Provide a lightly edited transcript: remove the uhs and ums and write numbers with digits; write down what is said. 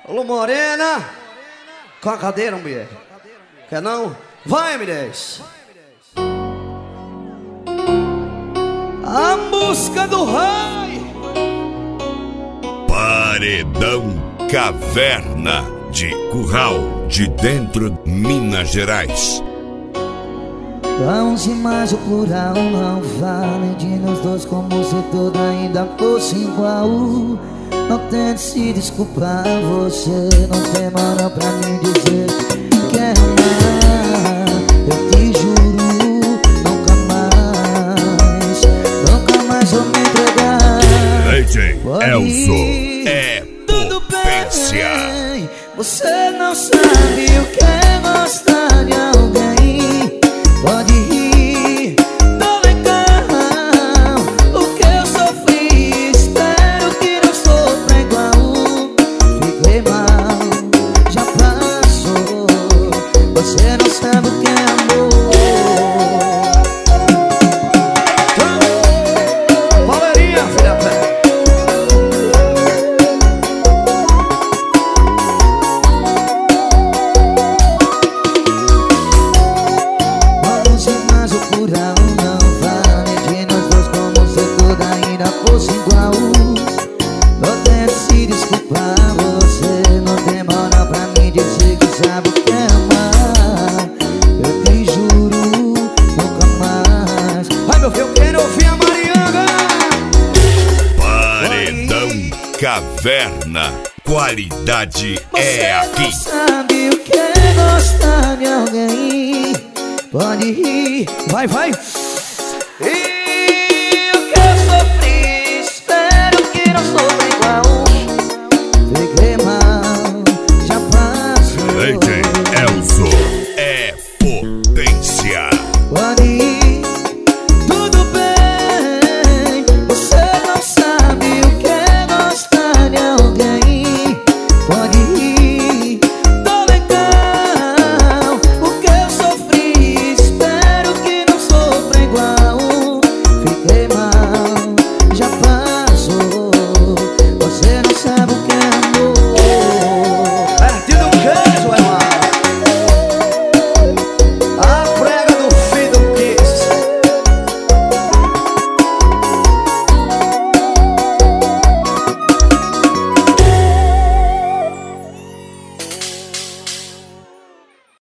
Alô, morena. Com a cadeira, mulher. Quer não? Vai, M10. A música do rei. Paredão Caverna de Curral de Dentro, Minas Gerais. Vamos mais o plural não vale de nós dois como se tudo ainda fosse igual. Não tente se desculpar, você não tem moral pra me dizer que quer amar. Eu te juro, nunca mais vou me entregar. DJ Elzo é potência. Bem, você não sabe o que é gostar de alguém. Pode rir, tô legal. O que eu sofri, espero que não sofra igual. Fiquei mal, já passou. Você não sabe o que é amor. Palmeirinha, filha pé. Não vale de nós dois como se tudo ainda fosse igual. Não tente se desculpar, você não tem moral pra me dizer que sabe o que é amar. Eu te juro, nunca mais. Vai, meu filho, eu quero ouvir a Mariana. Paredão Caverna, qualidade é aqui. Você não sabe o que é gostar de alguém. Pode rir, Vai.